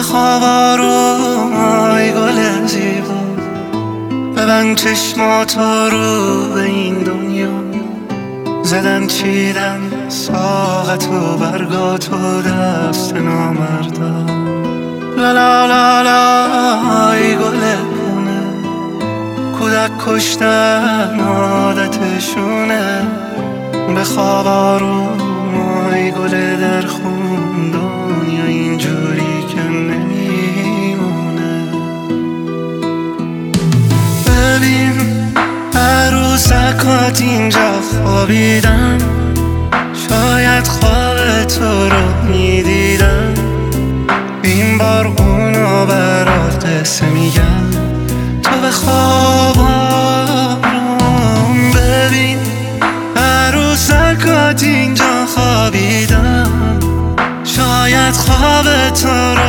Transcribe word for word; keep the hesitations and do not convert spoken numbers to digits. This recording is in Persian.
بخواب آروم ای گل زیبا، ببند چشماتو رو به این دنیا. زدن چیدن ساقت و برگات و دست نامردا. لا لا لا لا ای گل پونه، کودک کشتن عادتشونه. بخواب آروم ای گل در خون، دنیا اینجوری که نمیمونه. ببین عروسکات اینجا خوابیدن، شاید خواب تو رو میدیدن. این بار اونو برات قصه میگن، تو بخواب آروم. ببین عروسکات اینجا خوابیدن، شاید خواب تو رو